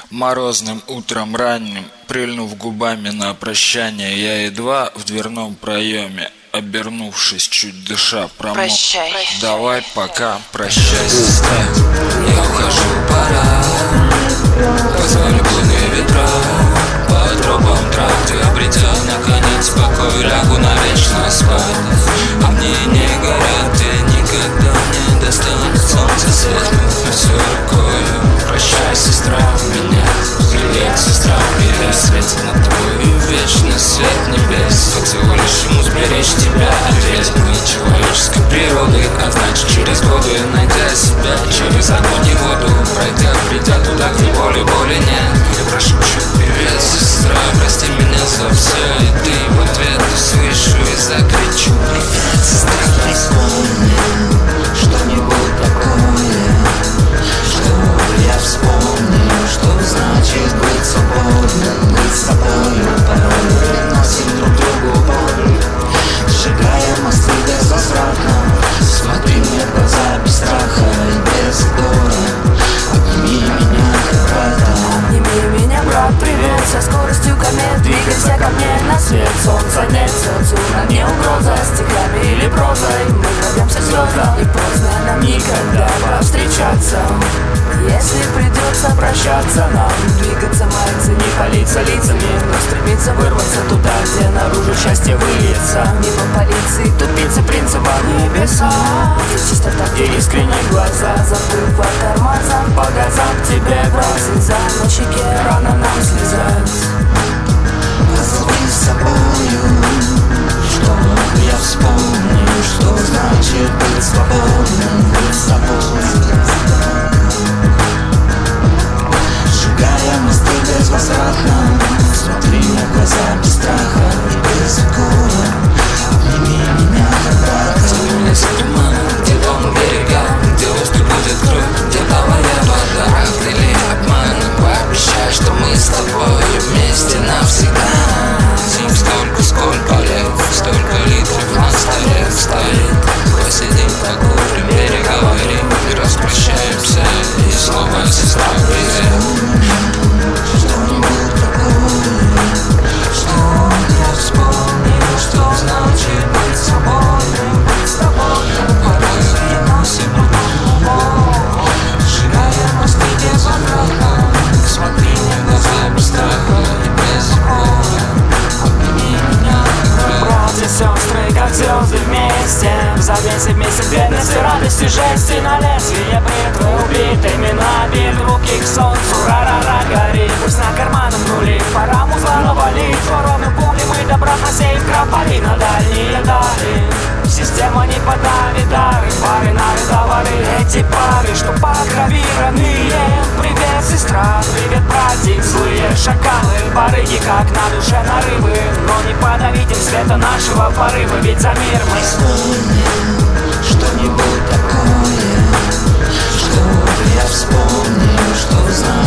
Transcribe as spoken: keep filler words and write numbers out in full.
Морозным утром ранним, прильнув губами на прощание, я едва в дверном проеме, обернувшись, чуть дыша, промок. Прощай. Давай пока, прощай, сестра. Я ухожу, пора. Позвали буйные ветра по тропам трав, ты обретя наконец покой, лягу навечно спать. Огни не горят, и никогда не достанет солнце свет, но все рукою. Прощай, сестра, меня привет, сестра, привет. Светит над тобой вечный свет небес. Вот всего лишь ему сберечь тебя, ведь мы человеческой природы, а значит через годы, найдя себя, через огонь и воду пройдя, придя туда, где боли, боли нет. Я прошепчу привет, сестра, прости меня за все, и ты в ответ услышу и закричу привет, сестра. Вспомни что-нибудь такое, чтобы я вспомнил, что значит быть свободным, быть с тобою. Порой приносим друг другу боль, сжигая мосты безвозвратно. Смотри мне в глаза без страха и без укора. Обними меня, как брата. Обними меня, брат, привет. Со скоростью комет двигайся ко мне на свет. Солнца нет, солнцу нам не угроза. Стихами или прозой мы крадемся звездам, и поздно нам никогда повстречаться. Если придется прощаться нам, двигаться мается, не палиться лицами, но стремиться вырваться туда, где наружу счастье выльется. Мимо полиции, тупицы, принципа небеса, где чистота, где искренние глаза, забыв о тормозах, по газам к тебе, брат, слеза на щеке, рано нам слезать. Позови с собою, чтобы я вспомнил, что значит быть свободным, быть с тобой. Сжигая мосты безвозвратно, смотри мне в глаза без страха и без укора. Обними меня, как брата. Зови меня с туманом, где дом у берега, где воздух будет кровь, где талая вода. Правда или обман, пообещай, что мы с тобой вместе навсегда. Зим столько, сколько лет, столько литров на столе стоит. Посидим, покурим, переговорим и распрощаемся. И снова сестра, привет. Что-нибудь такое, чтобы я вспомнил, что значит быть свободным, быть с тобой. Порой приносим друг другу боль, сжигая мосты безвозвратно. Смотри мне в глаза без страха и без укора. Обними меня, Братья, сестры, как звезды вместе, завесе вместе бедности, радости, жести. На лезвие бритвы убитыми набит руки к солнцу. Ра-ра-ра горит, пусть на карманах нули, пора музла валить. Вороны пули мы добра посеем, кропали на дальние дали. Система не подавит дары, пары нары товары. Эти пары, что погравированные. Привет, сестра, привет, братик. Злые шакалы, барыги, как на душе нарывы. Но не подавить им света нашего порыва, ведь за мир мы. вспомни что-нибудь такое, чтобы я вспомнил, что значит